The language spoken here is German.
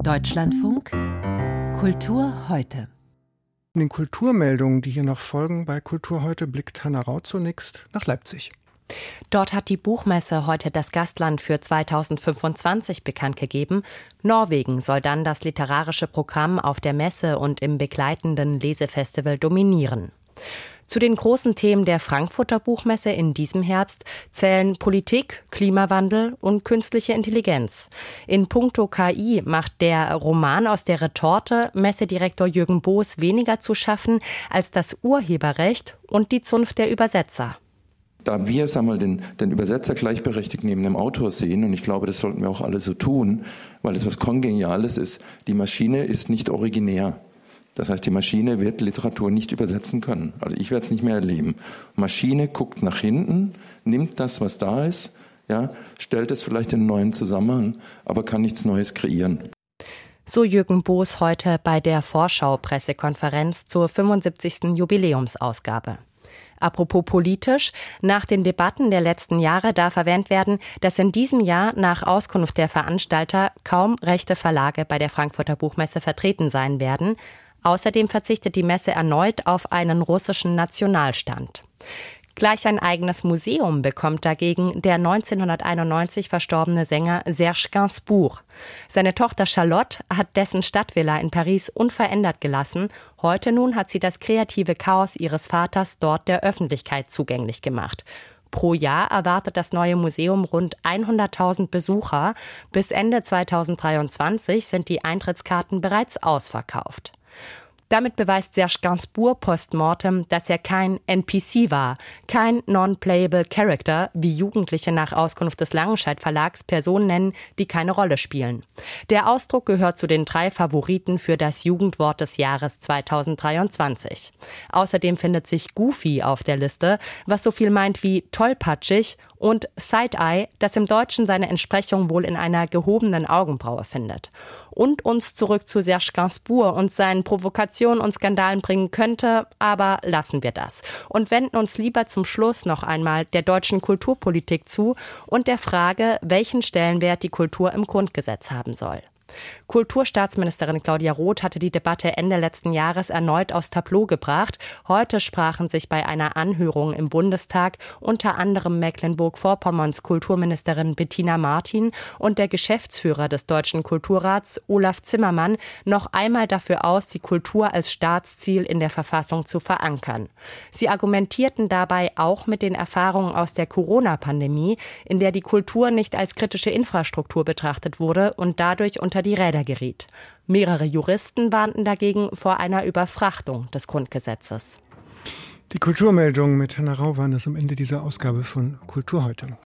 Deutschlandfunk Kultur heute. In den Kulturmeldungen, die hier noch folgen, bei Kultur heute blickt Hanna Rau zunächst nach Leipzig. Dort hat die Buchmesse heute das Gastland für 2025 bekannt gegeben. Norwegen soll dann das literarische Programm auf der Messe und im begleitenden Lesefestival dominieren. Zu den großen Themen der Frankfurter Buchmesse in diesem Herbst zählen Politik, Klimawandel und künstliche Intelligenz. In puncto KI macht der Roman aus der Retorte Messedirektor Jürgen Boos weniger zu schaffen als das Urheberrecht und die Zunft der Übersetzer. Da wir den Übersetzer gleichberechtigt neben dem Autor sehen, und ich glaube, das sollten wir auch alle so tun, weil es was Kongeniales ist, die Maschine ist nicht originär. Das heißt, die Maschine wird Literatur nicht übersetzen können. Also ich werde es nicht mehr erleben. Maschine guckt nach hinten, nimmt das, was da ist, ja, stellt es vielleicht in einen neuen Zusammenhang, aber kann nichts Neues kreieren. So Jürgen Boos heute bei der Vorschau-Pressekonferenz zur 75. Jubiläumsausgabe. Apropos politisch, nach den Debatten der letzten Jahre darf erwähnt werden, dass in diesem Jahr nach Auskunft der Veranstalter kaum rechte Verlage bei der Frankfurter Buchmesse vertreten sein werden. Außerdem verzichtet die Messe erneut auf einen russischen Nationalstand. Gleich ein eigenes Museum bekommt dagegen der 1991 verstorbene Sänger Serge Gainsbourg. Seine Tochter Charlotte hat dessen Stadtvilla in Paris unverändert gelassen. Heute nun hat sie das kreative Chaos ihres Vaters dort der Öffentlichkeit zugänglich gemacht. Pro Jahr erwartet das neue Museum rund 100.000 Besucher. Bis Ende 2023 sind die Eintrittskarten bereits ausverkauft. Damit beweist Serge Gainsbourg postmortem, dass er kein NPC war, kein Non-Playable Character, wie Jugendliche nach Auskunft des Langenscheidt Verlags Personen nennen, die keine Rolle spielen. Der Ausdruck gehört zu den 3 Favoriten für das Jugendwort des Jahres 2023. Außerdem findet sich Goofy auf der Liste, was so viel meint wie tollpatschig, und Side-Eye, das im Deutschen seine Entsprechung wohl in einer gehobenen Augenbraue findet. Und uns zurück zu Serge Gainsbourg und seinen Provokationen und Skandalen bringen könnte, aber lassen wir das. Und wenden uns lieber zum Schluss noch einmal der deutschen Kulturpolitik zu und der Frage, welchen Stellenwert die Kultur im Grundgesetz haben soll. Kulturstaatsministerin Claudia Roth hatte die Debatte Ende letzten Jahres erneut aufs Tableau gebracht. Heute sprachen sich bei einer Anhörung im Bundestag unter anderem Mecklenburg-Vorpommerns Kulturministerin Bettina Martin und der Geschäftsführer des Deutschen Kulturrats Olaf Zimmermann noch einmal dafür aus, die Kultur als Staatsziel in der Verfassung zu verankern. Sie argumentierten dabei auch mit den Erfahrungen aus der Corona-Pandemie, in der die Kultur nicht als kritische Infrastruktur betrachtet wurde und dadurch unter die Räder geriet. Mehrere Juristen warnten dagegen vor einer Überfrachtung des Grundgesetzes. Die Kulturmeldungen mit Hanna Rau waren das am Ende dieser Ausgabe von Kultur heute.